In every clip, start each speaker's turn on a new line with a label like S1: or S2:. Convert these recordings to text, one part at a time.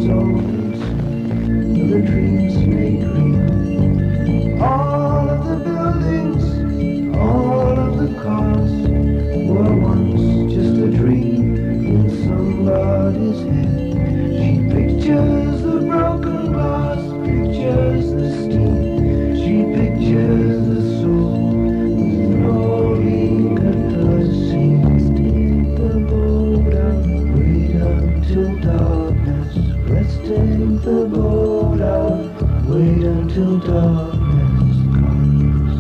S1: souls, the dreams made real. All of the buildings, all of the cars were once just a dream in somebody's head. She pictures the broken glass, pictures the steam. She pictures the soul with no incapacity. Take the boat out, wait until darkness. Let's take the boat out, wait until darkness comes.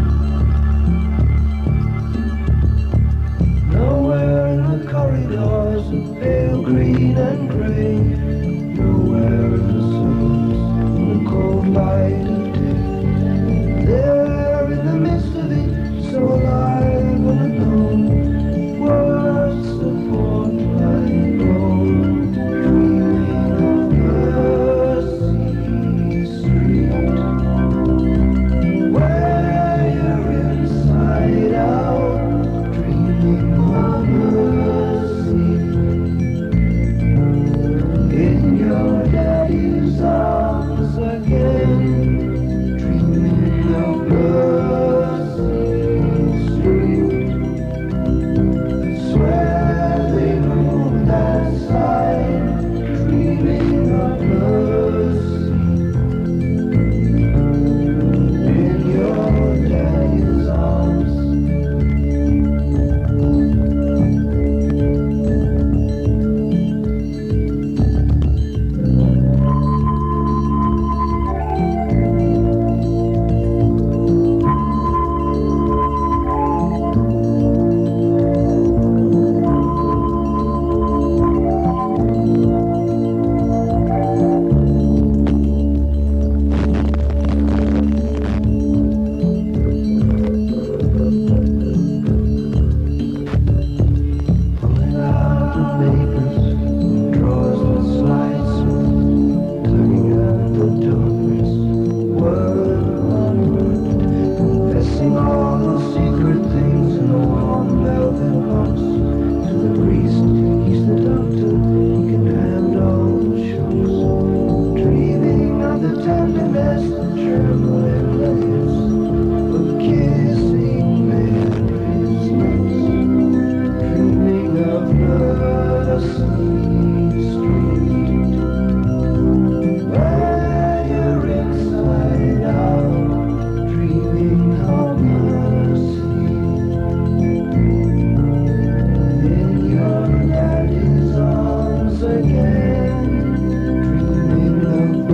S1: Nowhere in the corridors of pale green and grey. Nowhere in the surface, in the cold light of day. There in the midst of it, so alive and alone, words the fortnight road, dreaming of Mercy Street, where you're inside out, dreaming of mercy. In your daddy's arms again, dreaming of Mercy Street. Swear they know that side, dreaming of mercy. In your daddy's arms. Pulling out the papers, drawers that slide smooth, tugging at the darkness, word on word, confessing all the secret things in the warm velvet box. To the priest, he's the doctor, he can handle the shocks. Dreaming of the tenderness, the tremble in the hips of kissing Mary's lips. Dreaming of Mercy Street, where you're inside out, dreaming of mercy. In your daddy's arms again, dreaming of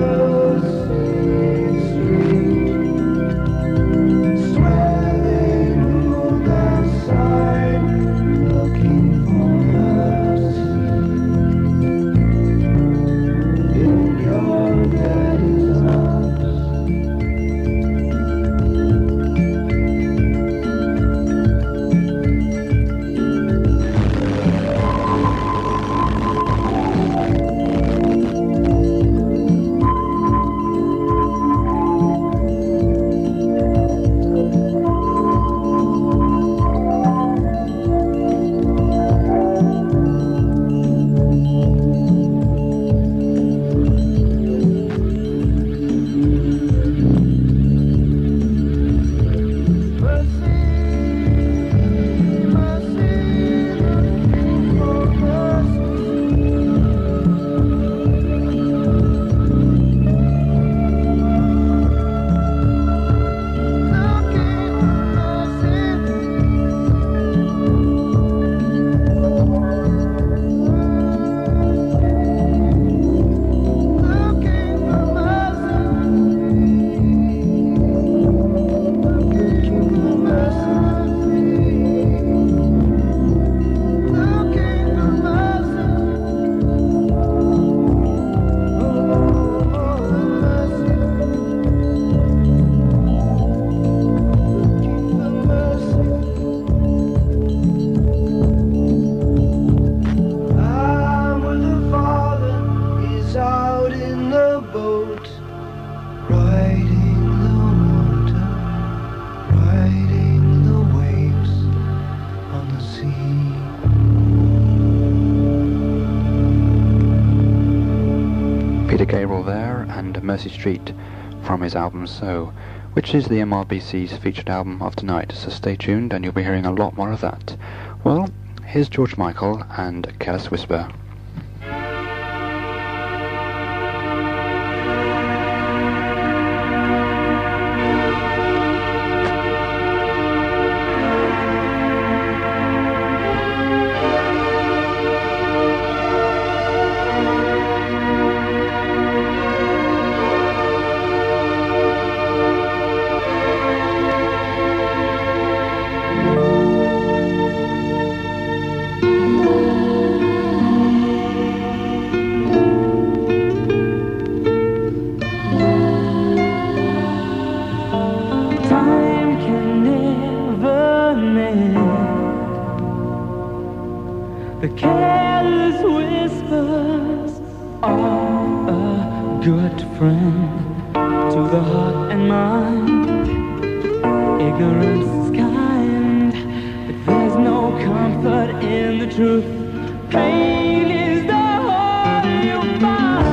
S1: Mercy Street. Swear they ruled that side, looking for mercy. In your daddy's arms. sea.
S2: Peter Gabriel there, and Mercy Street from his album So, which is the MRBC's featured album of tonight, so stay tuned and you'll be hearing a lot more of that. Well, here's George Michael and Careless Whisper.
S1: The careless whispers are a good friend to the heart and mind. Ignorance is kind, but there's no comfort in the truth. Pain is the harder you find.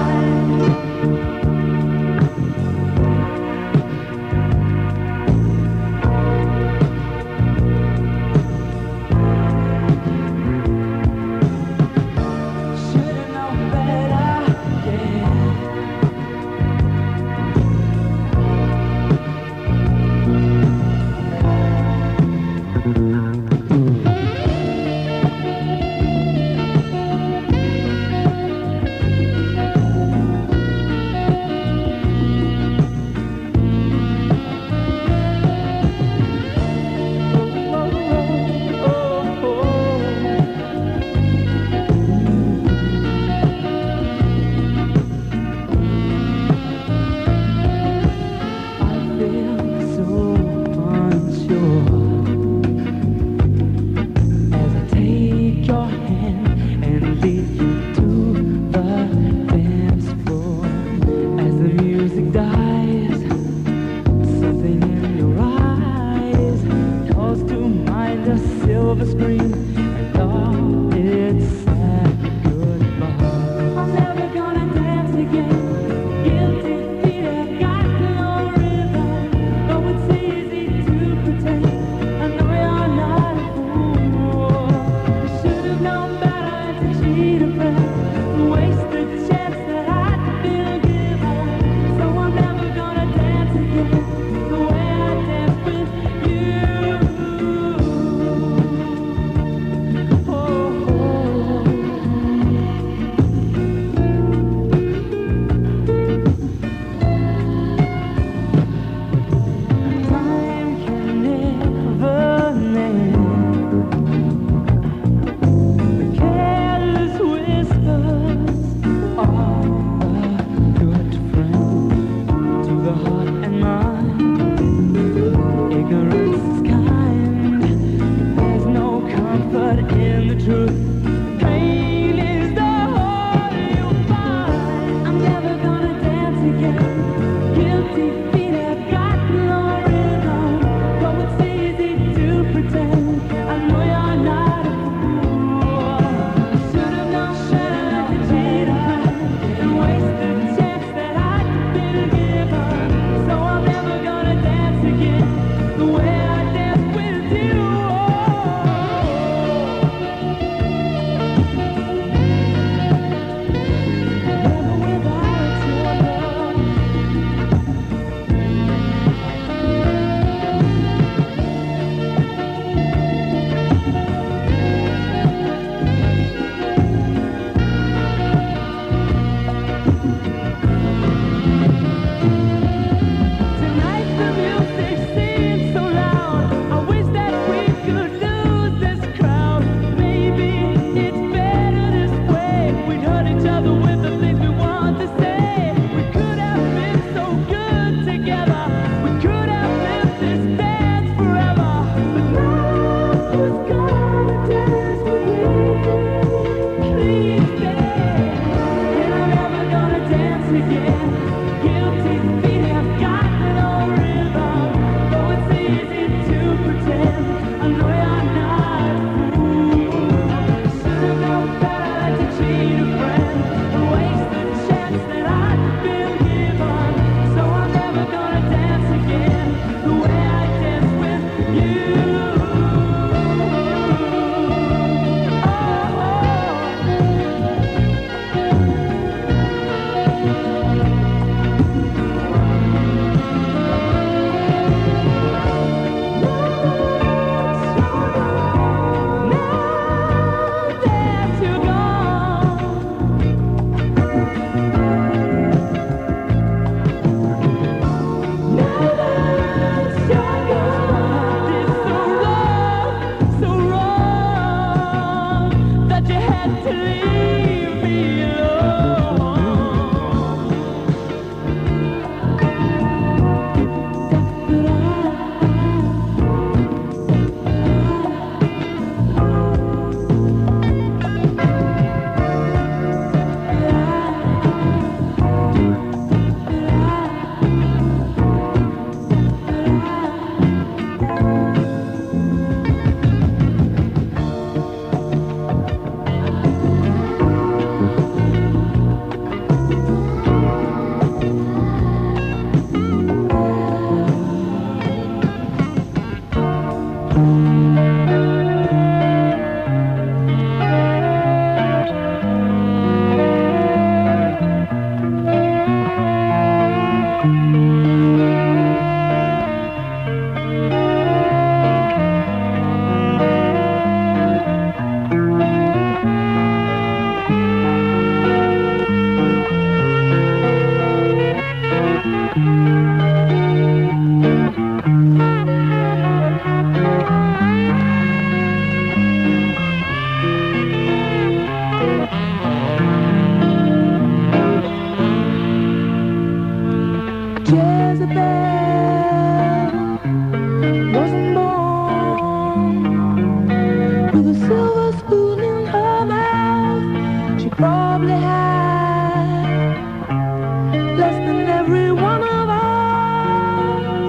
S3: Jezebel wasn't born with a silver spoon in her mouth. She probably had less than every one of us.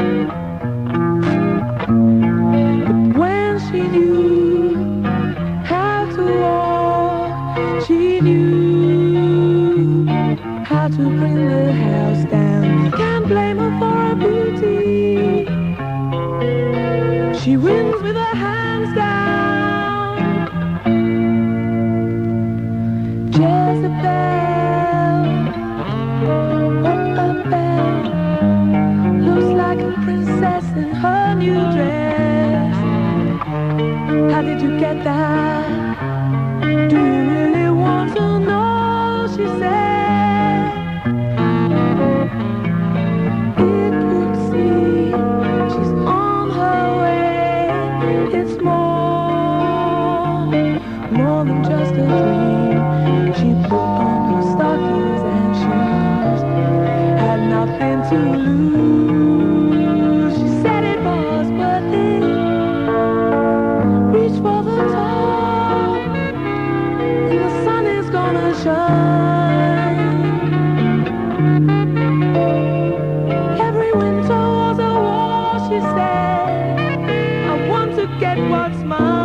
S3: But when she knew how to walk, she knew how to bring the house down. Can't blame her for her beauty. She wins with her hands down. Jezebel, what a belle. Looks like a princess in her new dress. How did you get that? Do you really want to know? She said. It would seem she's on her way. It's more than just a dream. She put on her stockings and shoes, had nothing to lose. She said it was worth it. Reach for the top, and the sun is gonna shine. Every winter was a war, she said. I want to get what's mine.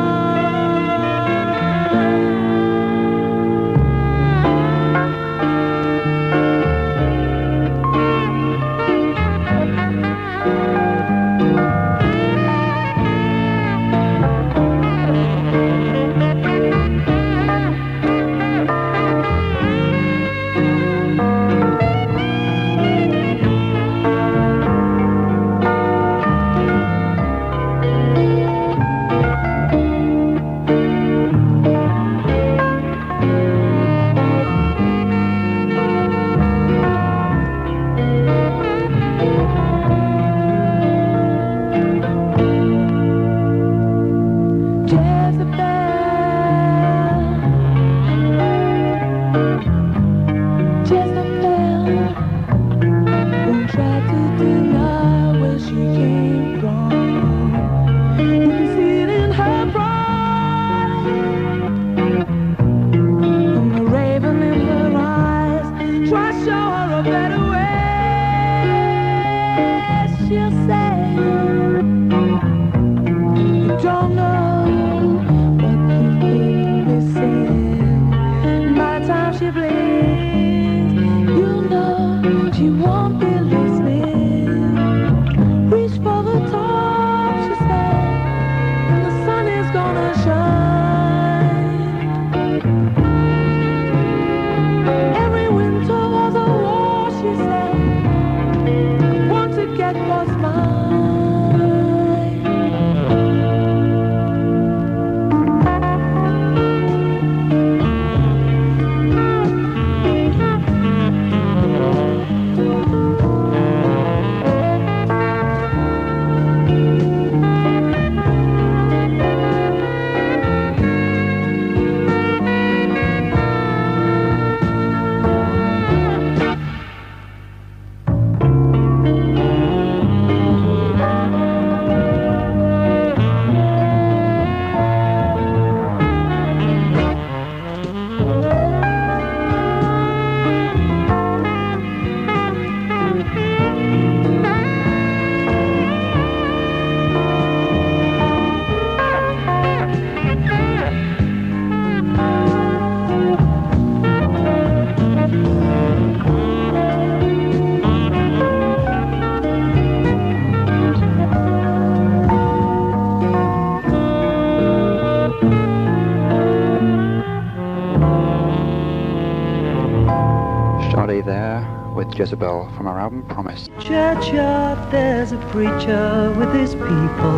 S2: There with Jezebel from our album Promise.
S1: Churchyard, there's a preacher with his people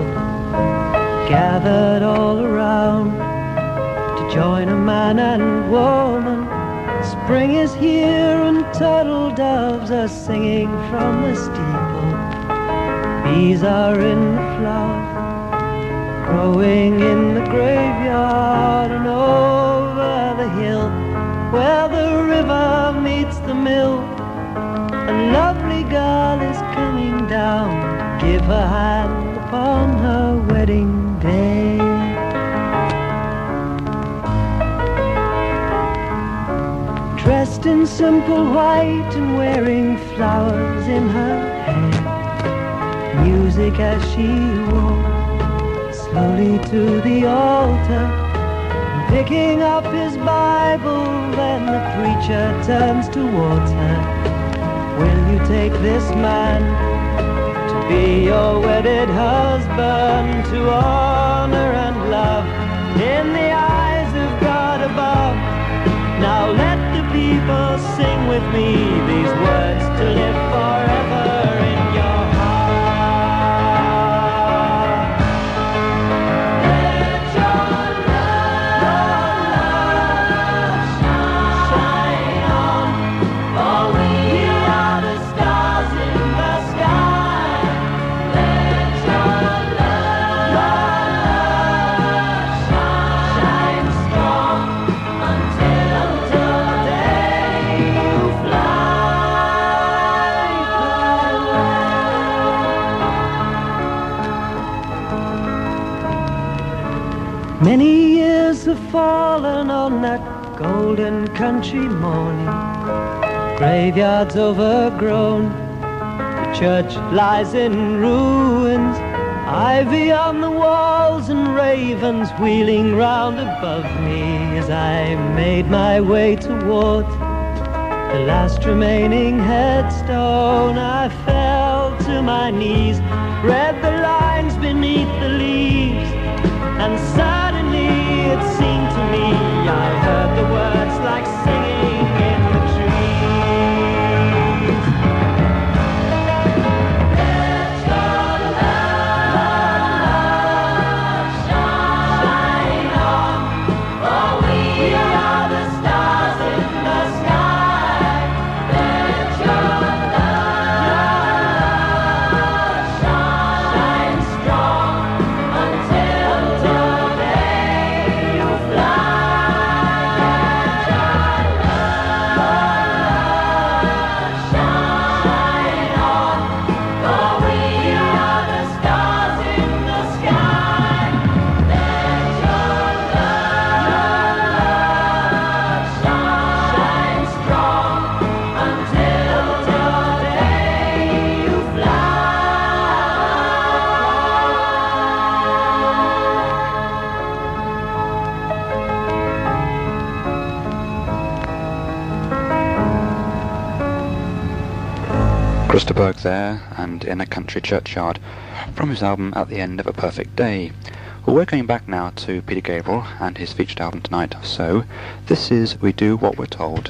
S1: gathered all around to join a man and woman. Spring is here and turtle doves are singing from the steeple. Bees are in the flower, growing in the graveyard, and over the hill where the river meets the mill, a lovely girl is her hand upon her wedding day. Dressed in simple white and wearing flowers in her hair, music as she walked slowly to the altar, picking up his Bible, then the preacher turns towards her. Will you take this man to be your wedded husband, to honor and love in the eyes of God above? Now let the people sing with me these words to live forever in your heart. Let your love shine on, for we are the stars in the sky. Let your love shine strong until the day you fly, fly. Many years have fallen on that golden country morning. Graveyards overgrown, the church lies in ruins. Ivy on the walls and ravens wheeling round above me. As I made my way towards the last remaining headstone, I fell to my knees, read the lines beneath the leaves, and suddenly it seemed to me I heard the words like singing in the trees. Let your love shine on, for we are the stars in the sky. Let your love shine strong until the day you fly. Shine on, for we are the stars in the sky. Let your love shine strong until the day you fly.
S2: Christa Berg there, and In a Country Churchyard, from his album At the End of a Perfect Day. Well, we're going back now to Peter Gabriel and his featured album tonight, So this is We Do What We're Told.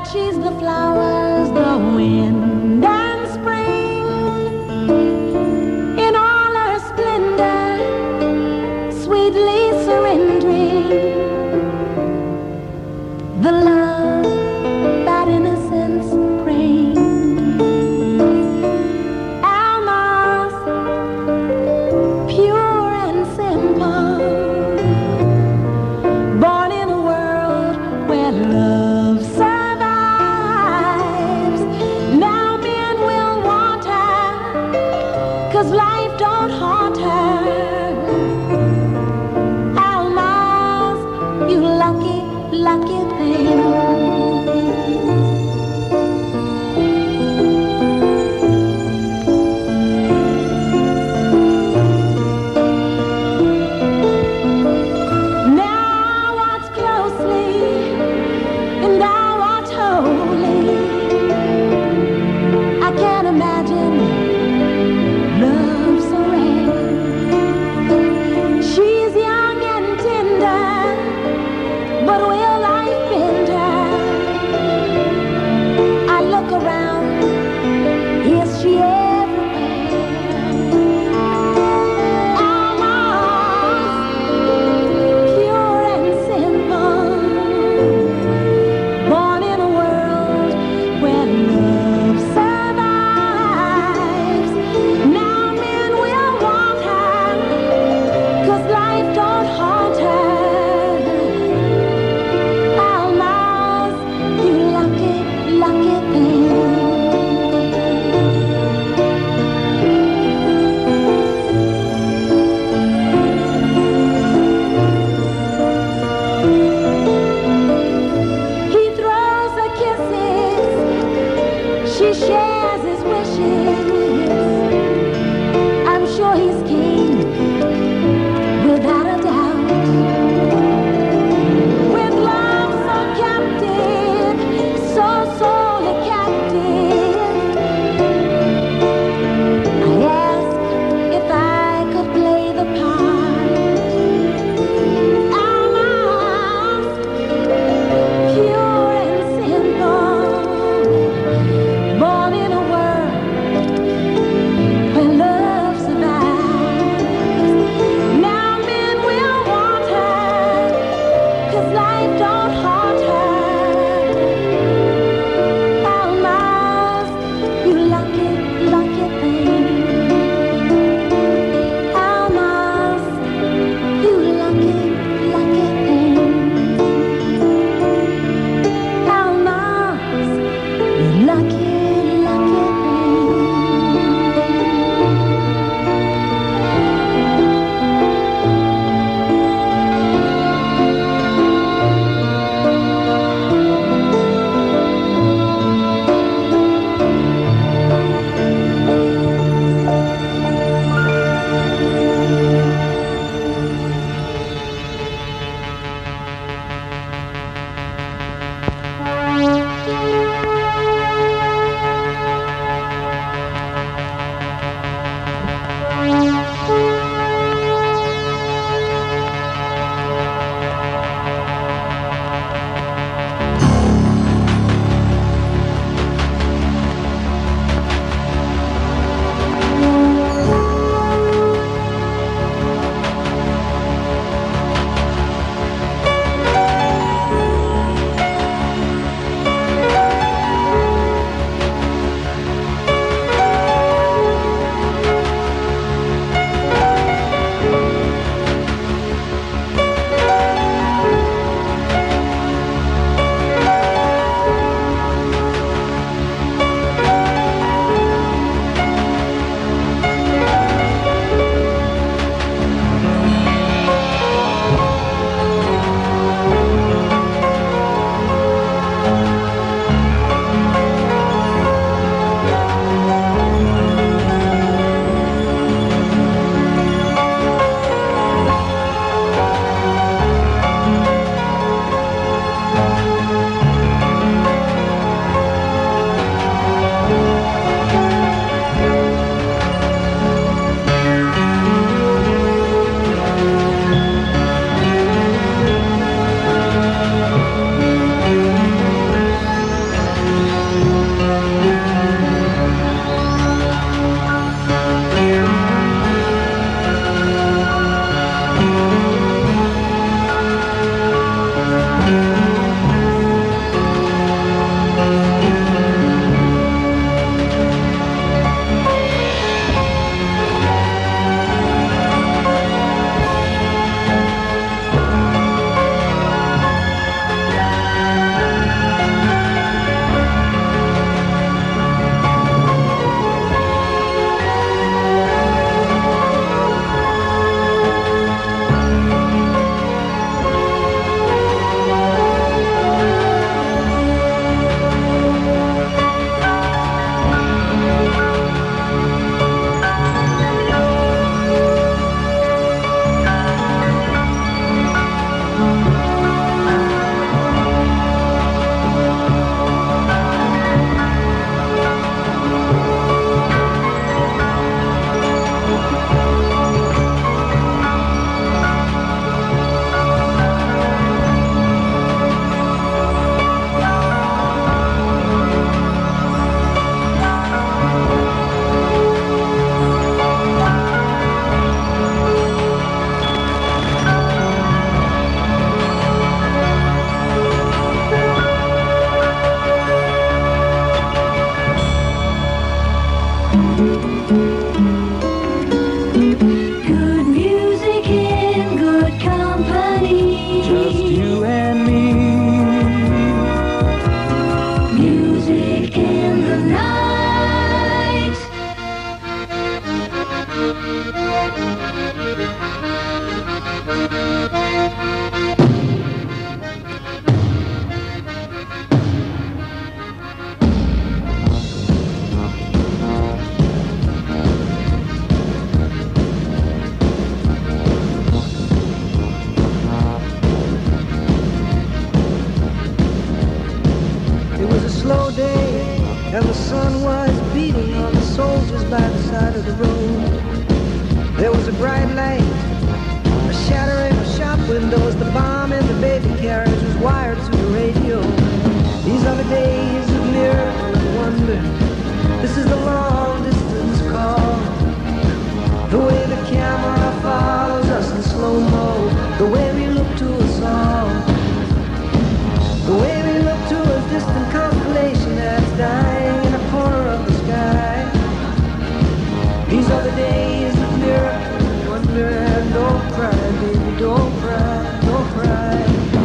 S3: that she's the flowers, the wind and spring, in all her splendor, sweetly surrendering the love that innocence brings. Alma's pure and simple, born in a world where love survives. Now men will want her, 'cause life don't haunt her. Alma's, you lucky, lucky thing. Now watch closely, and thou art holy. I can't imagine love so rare. She's young and tender, but will life bend her? I look around, is she everywhere? Almost pure and simple, born in a world where love survives. Now men will want her, 'cause life don't haunt her.
S4: and the sun was beating on the soldiers by the side of the road. There was a bright light, a shattering of shop windows. The bomb in the baby carriage was wired to the radio. These are the days of miracle and wonder. This is the long distance call. The way the camera follows us in slow-mo, the way we look to us all, the way we look to a distant constellation that's dying in a corner of the sky. These are the days of miracle and wonder. And don't cry, baby, don't cry, don't cry.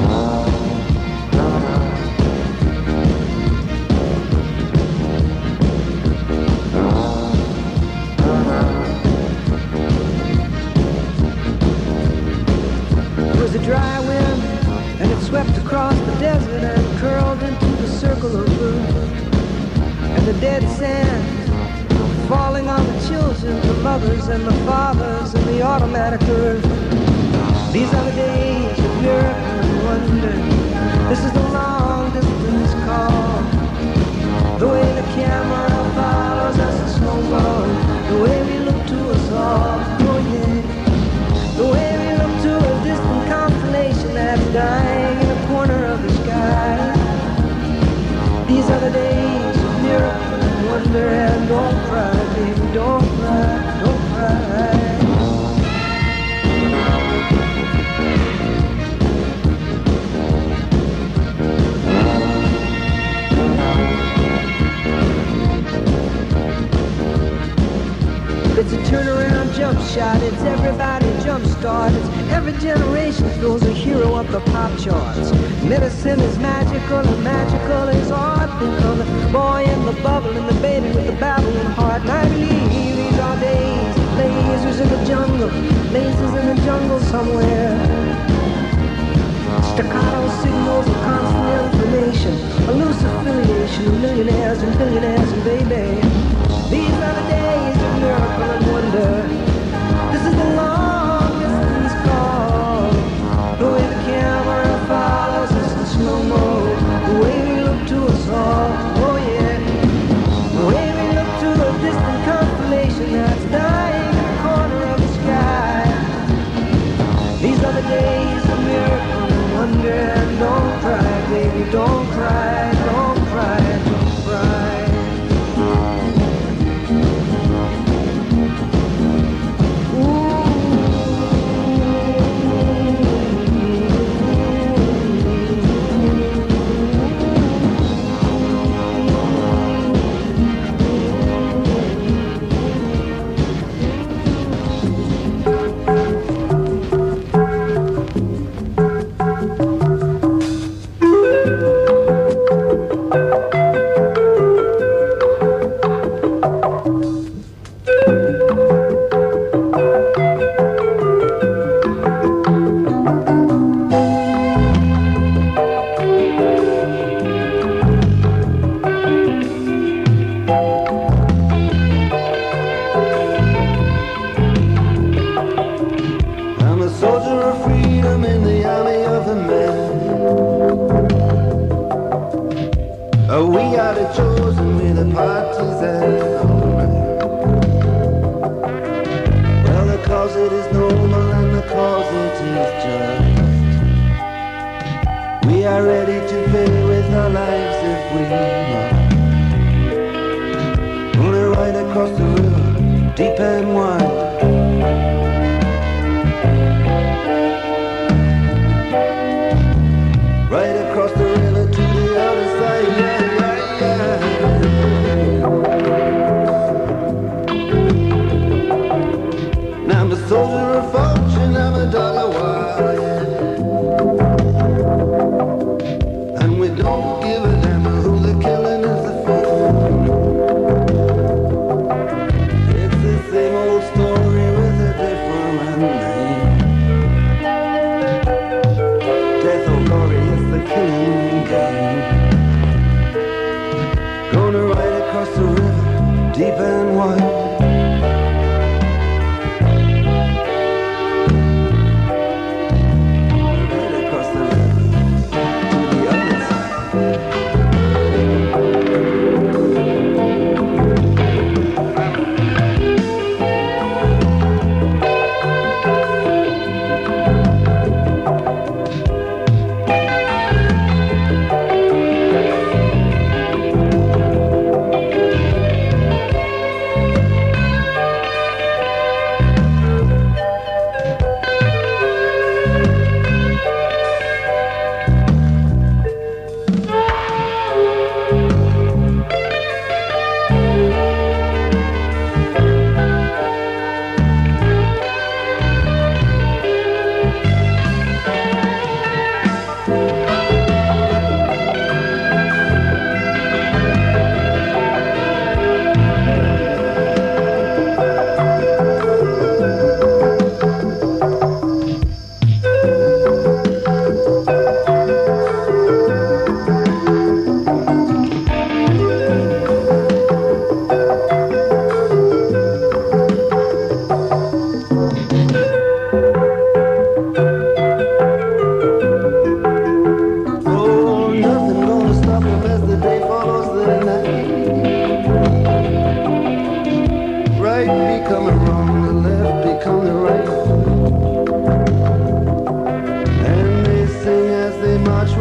S4: A dry wind, and it swept across the desert and curled into the circle of blue. And the dead sand falling on the children, the mothers and the fathers and the automatic earth. These are the days of miracle and wonder. This is the long distance call. The way the camera follows us in slow-mo, the way we look to us all. Oh yeah, the way we look to a distant constellation that's dying in a corner of the sky. These are the days of miracle and wonder. And don't cry, baby, don't cry, don't cry. It's a turnaround jump shot, it's everybody jump start. It's every generation throws a hero up the pop charts. Medicine is magical and magical is art. Think of the boy in the bubble and the baby with the babbling heart. And I believe these are days, lasers in the jungle, lasers in the jungle somewhere. Staccato signals of constant information, a loose affiliation of millionaires and billionaires and baby. These are the days of miracle and wonder. This is the long distance call. The way the camera follows us in slow-mo, the way we look to us all. Oh yeah, the way we look to a distant constellation that's dying in the corner of the sky. These are the days of miracle and wonder. And don't cry, baby, don't cry, don't cry, don't cry.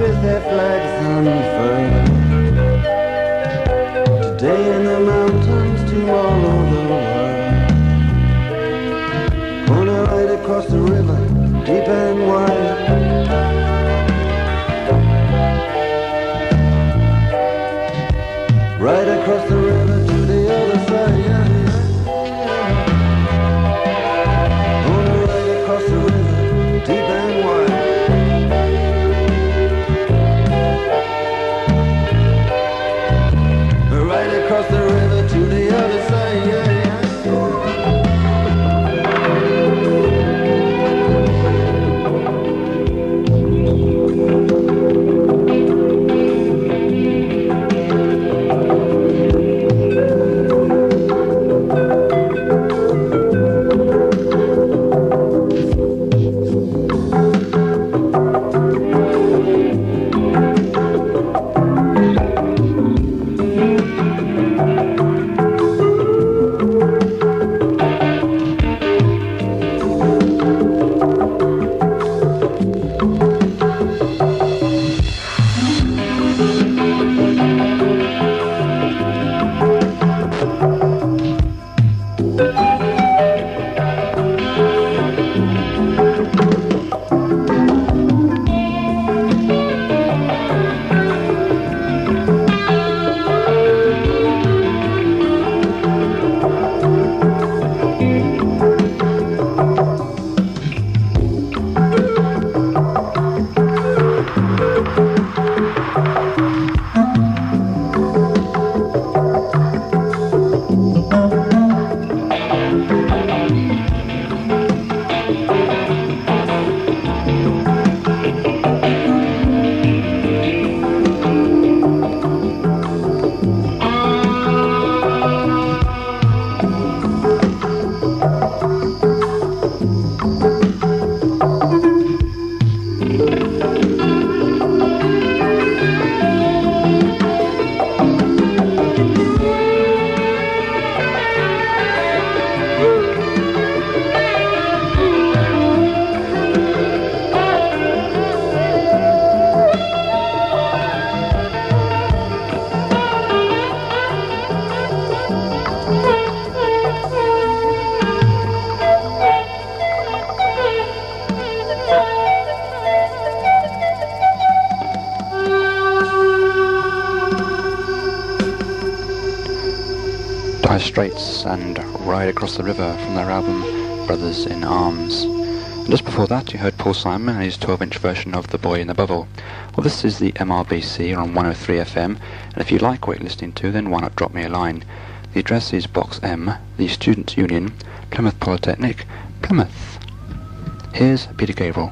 S1: raise their flags unfurled. Today in the mountains, tomorrow the world. Gonna ride across the river, deep and wide. Right across the river to the other side, yeah. Gonna ride across the river, deep and wide. Right across the river to the other side, yeah, yeah.
S2: Dire Straits and Ride Across the River from their album Brothers in Arms. And just before that you heard Paul Simon and his 12-inch version of The Boy in the Bubble. Well, this is the MRBC on 103 FM, and if you like what you're listening to, then why not drop me a line. The address is Box M, the Students' Union, Plymouth Polytechnic, Plymouth. Here's Peter Gabriel.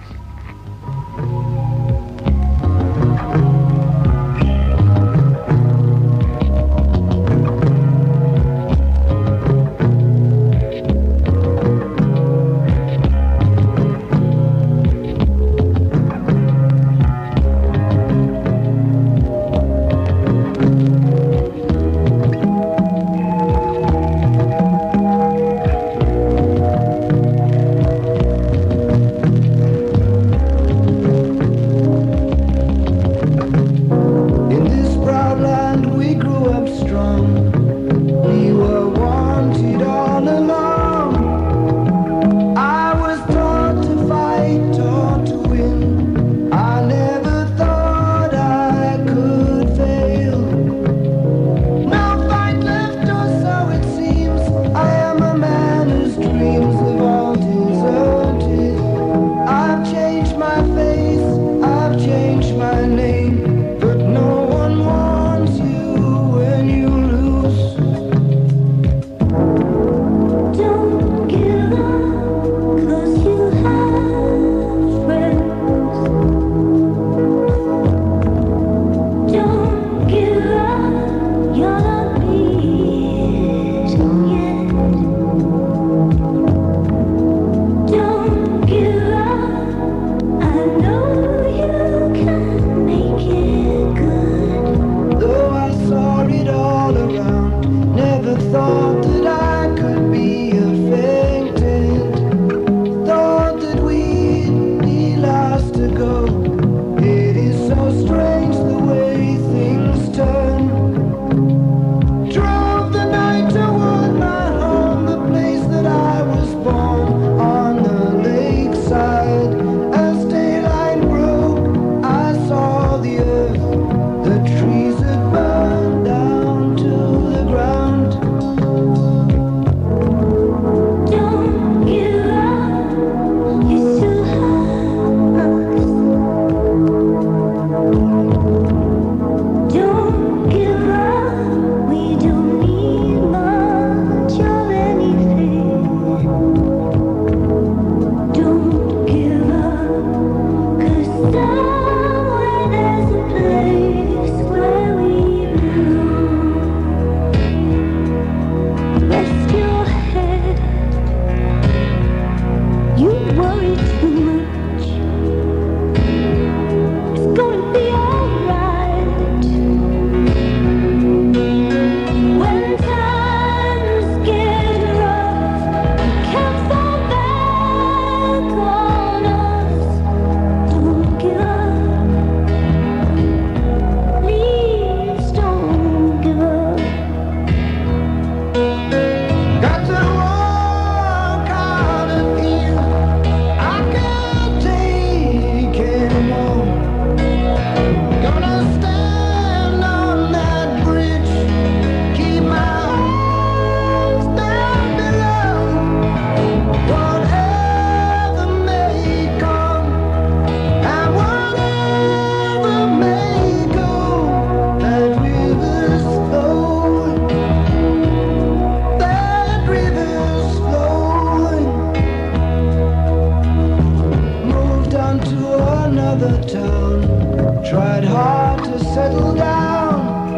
S4: tried hard to settle down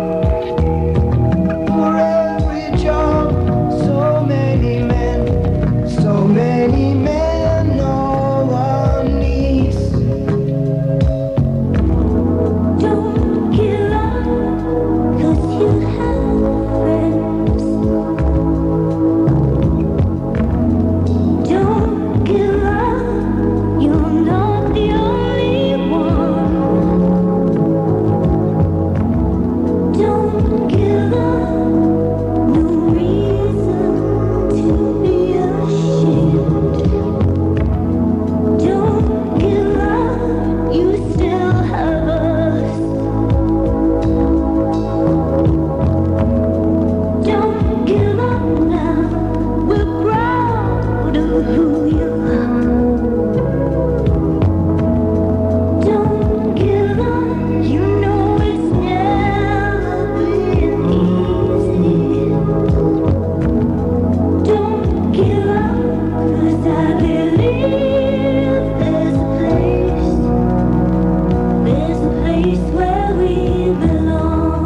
S4: for every job. So many men no one needs.
S5: Don't give up, 'cause you have friends. Don't give up, you're not the only one. Don't give up, no reason to be ashamed. Don't give up, you still have us. Don't give up now, we're proud of who you are. Don't give up, you know it's never been easy. Don't give up, 'cause I believe there's a place where we belong.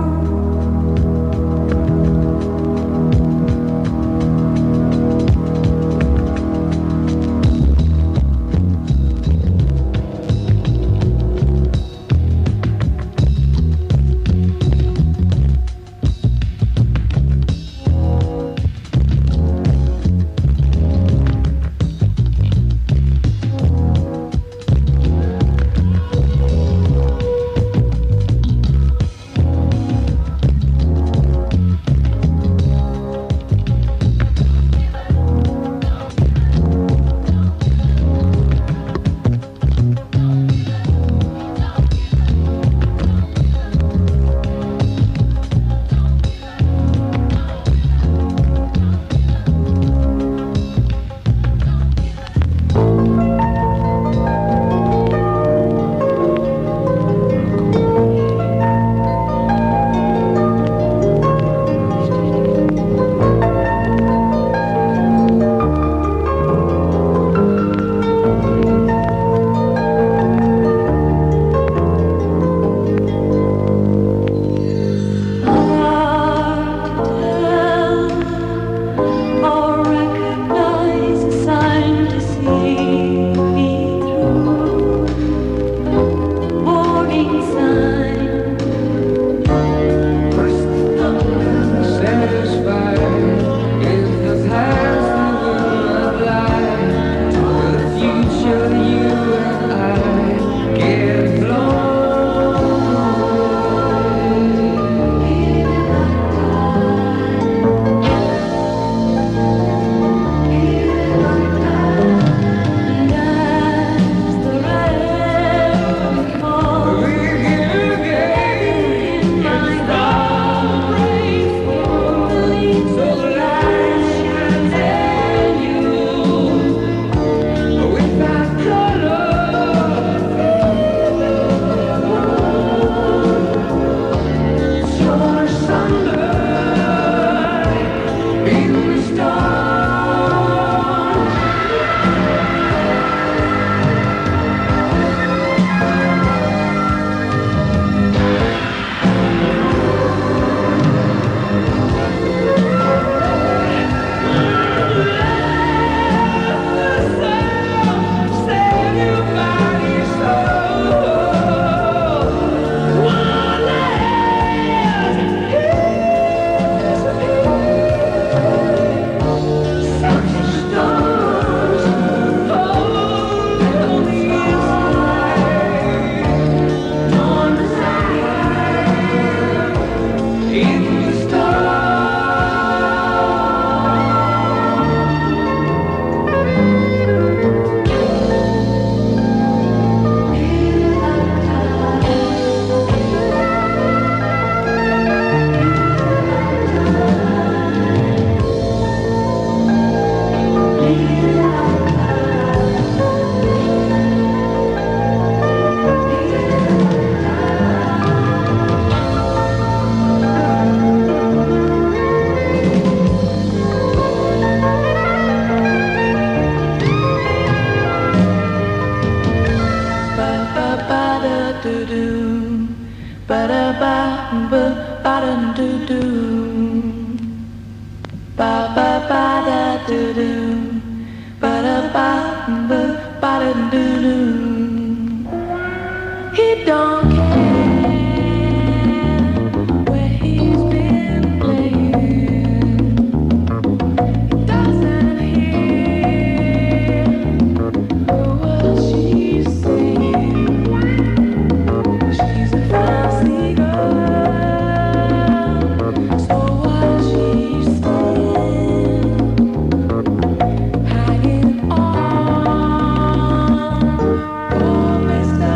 S3: do do. He don't care where he's been playing. Doesn't hear what she's saying. She's a fancy girl, so while she's staying, hanging on, oh Mr.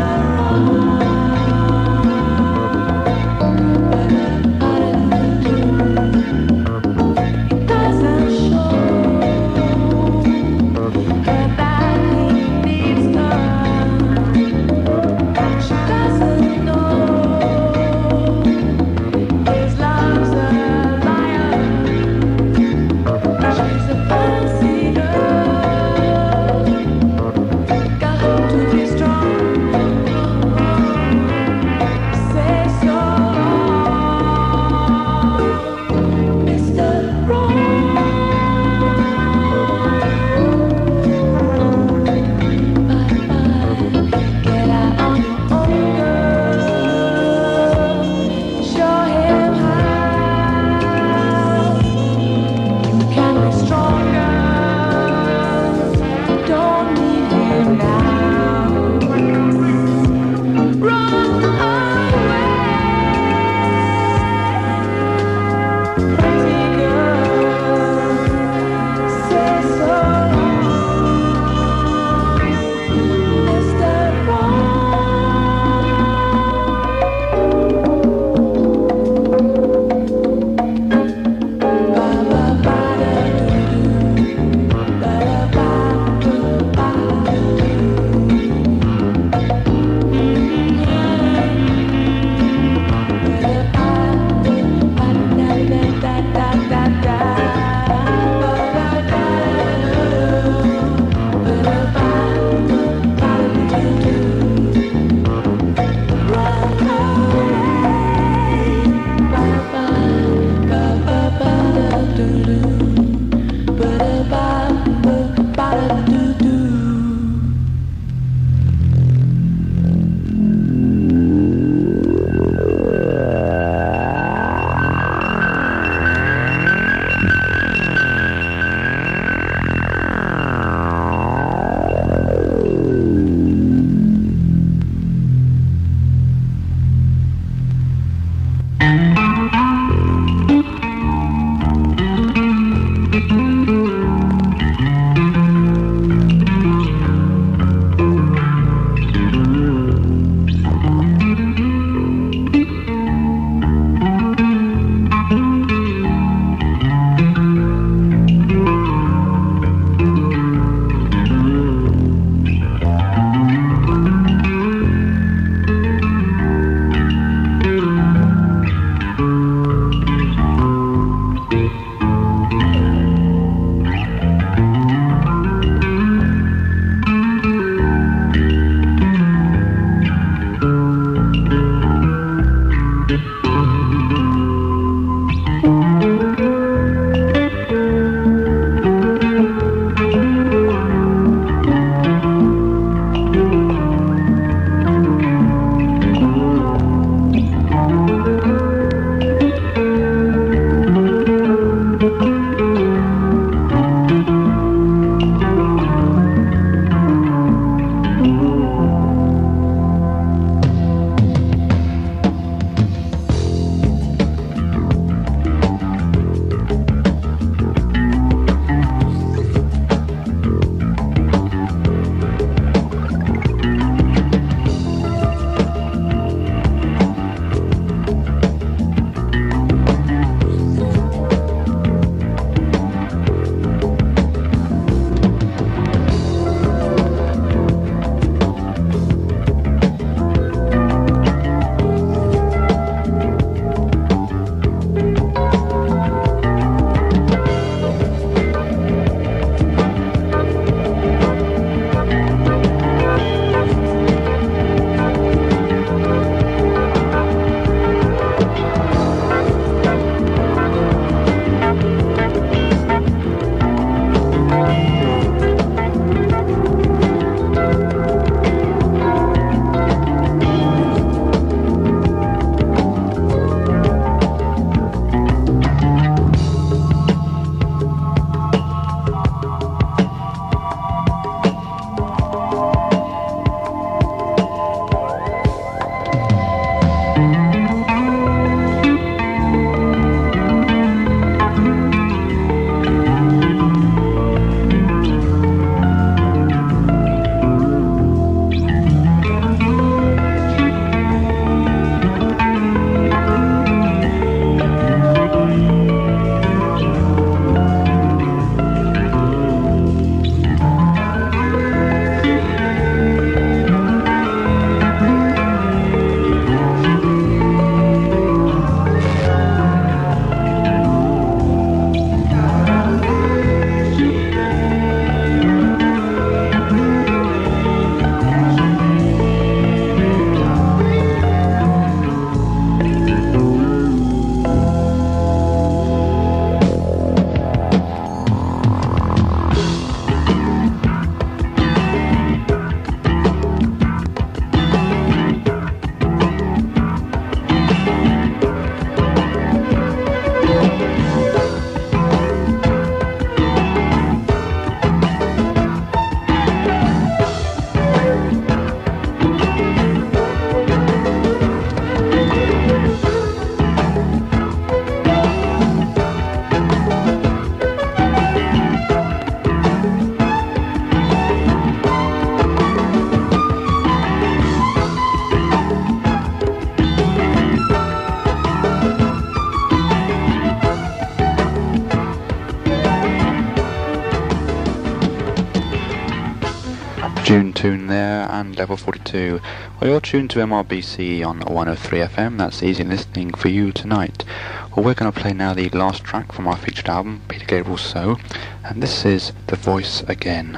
S2: tune there, and Level 42. Well, you're tuned to MRBC on 103 FM. That's easy listening for you tonight. Well, we're going to play now the last track from our featured album, Peter Gabriel's So, and this is The Voice Again.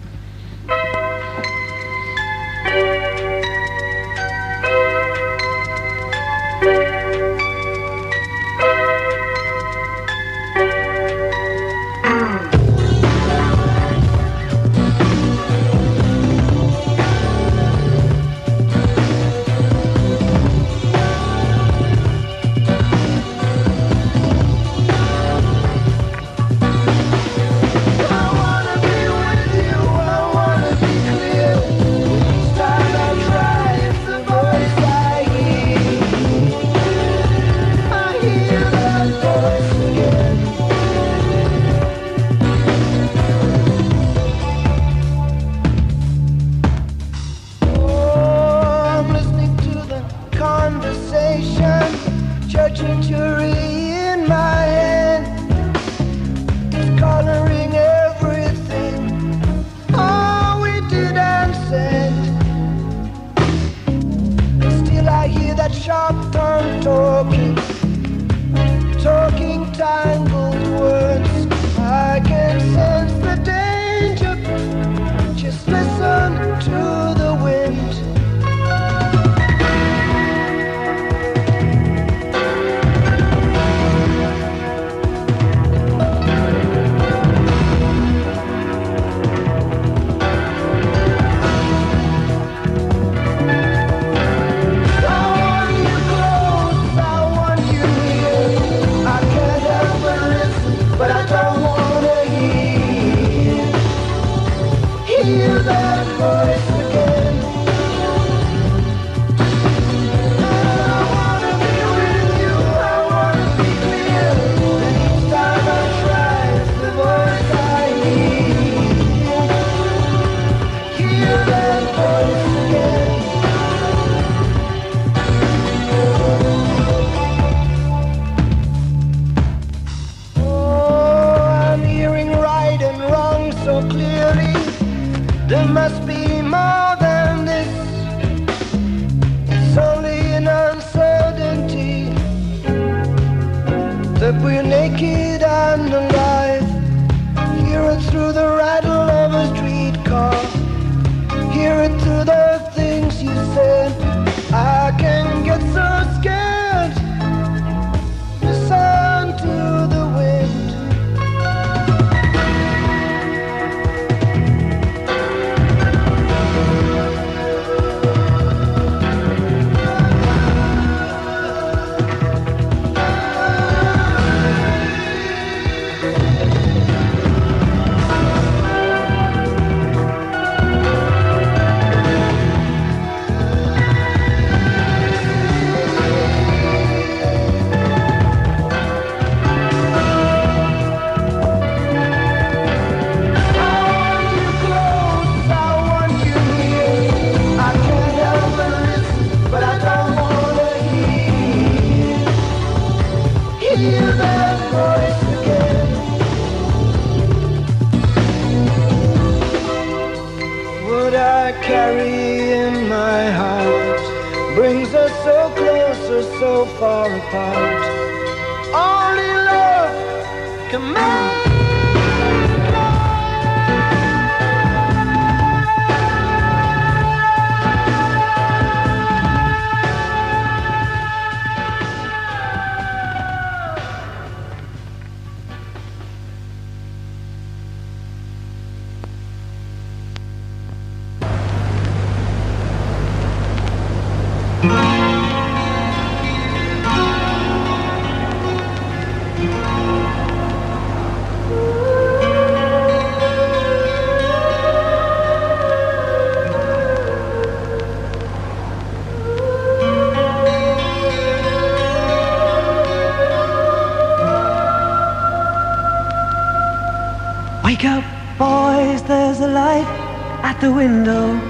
S4: Wake up, boys, there's a light at the window.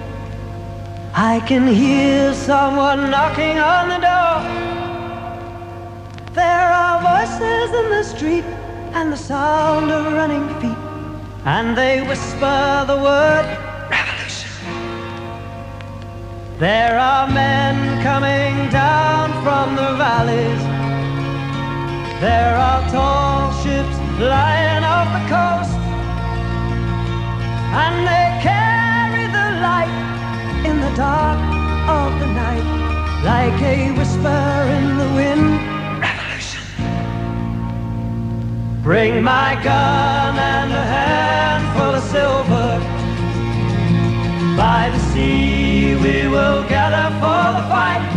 S4: I can hear someone knocking on the door. There are voices in the street and the sound of running feet, and they whisper the word revolution. There are men coming down from the valleys. There are tall ships lying off the coast, and they carry the light in the dark of the night, like a whisper in the wind. Revolution. Bring my gun and a handful of silver. By the sea we will gather for the fight.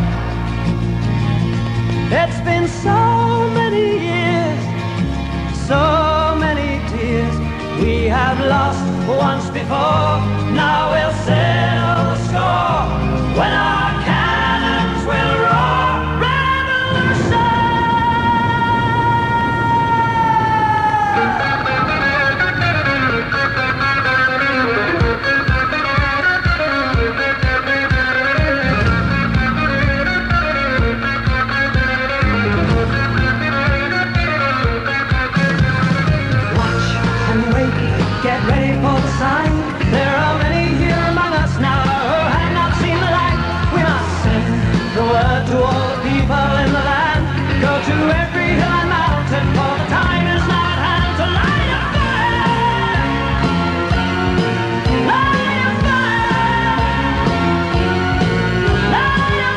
S4: It's been so many years, so many tears. We have lost once before, now we'll settle the score when our cannons will roar. Revolution! Get ready for the sign. There are many here among us now who have not seen the light. We must send the word to all the people in the land. Go to every hill and mountain, for the time is now at hand to light a fire. Light a fire. Light a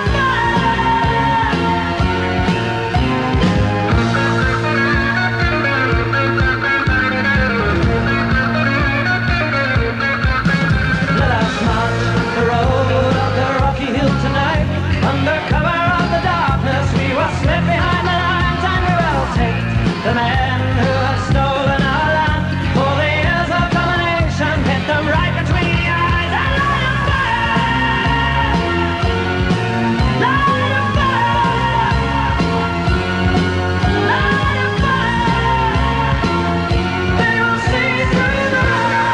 S4: under cover of the darkness, we will slip behind the lines, and we will take the men who have stolen our land. For the years of domination, hit them right between the eyes and light a fire! Light a fire! Light a fire! They will see through the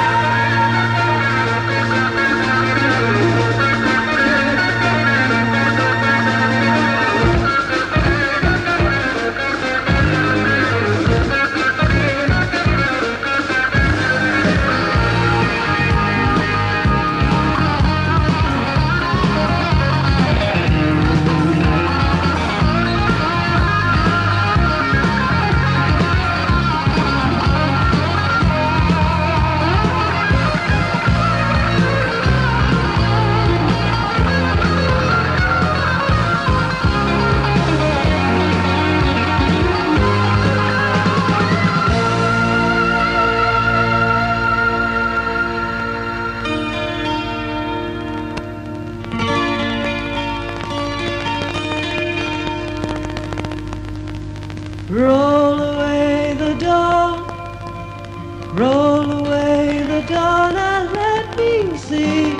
S4: roll away the dawn, roll away the dawn, and let me see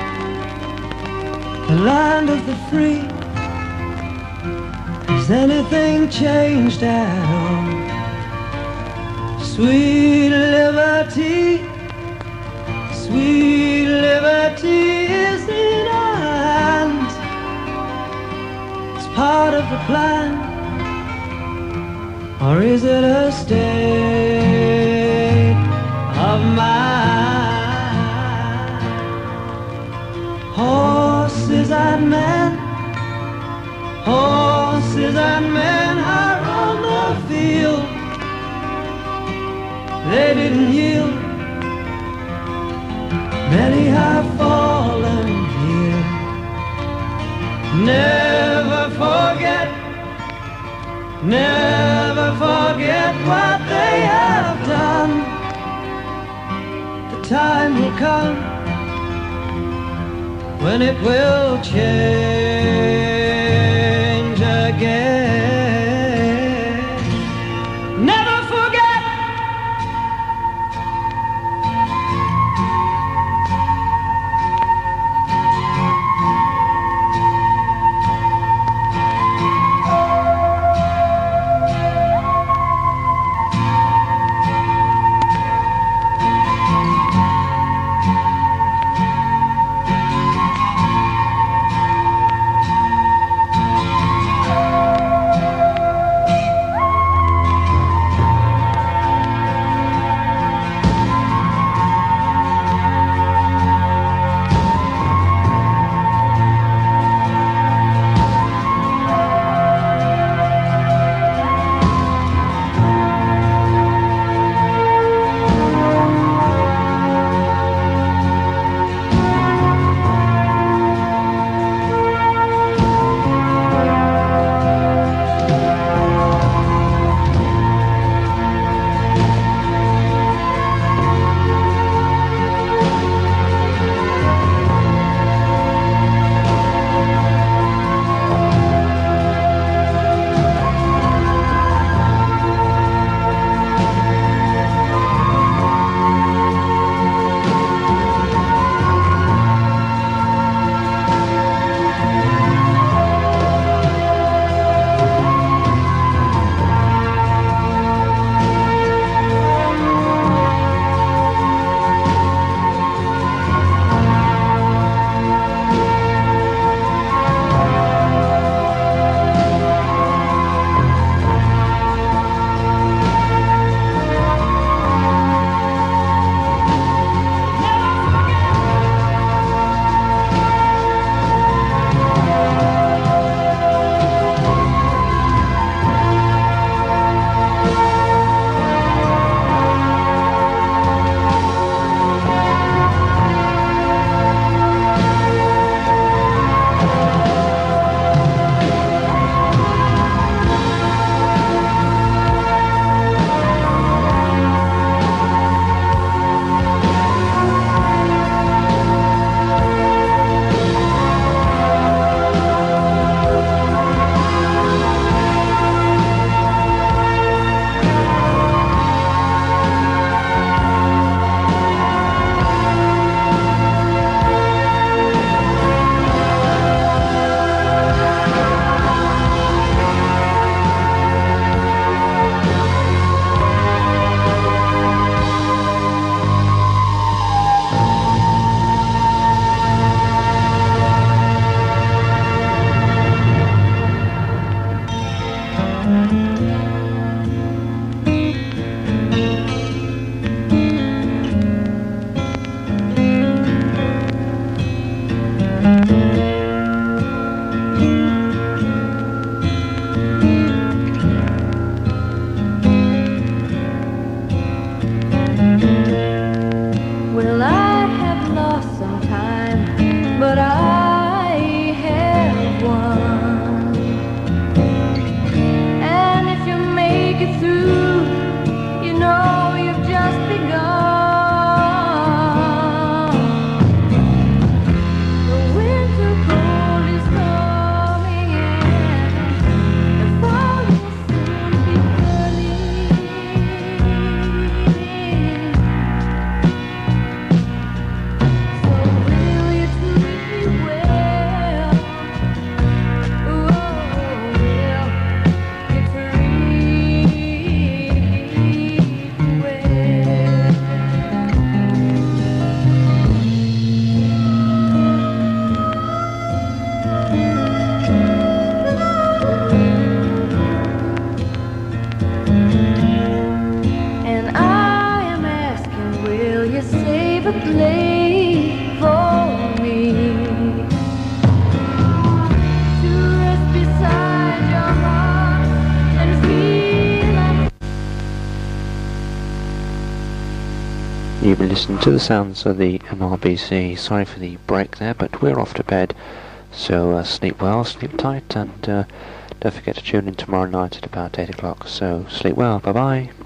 S4: the land of the free. Has anything changed at all? Sweet liberty, sweet liberty is in our hands. It's part of the plan. Or is it a state of mind? Horses and men, horses and men are on the field. They didn't yield. Many have fallen here. Never forget, never forget what they have done. The time will come when it will change again. Never forget.
S6: listen to the sounds of the MRBC. Sorry for the break there, but we're off to bed. So sleep well, sleep tight, and don't forget to tune in tomorrow night at about 8 o'clock. So sleep well, bye bye.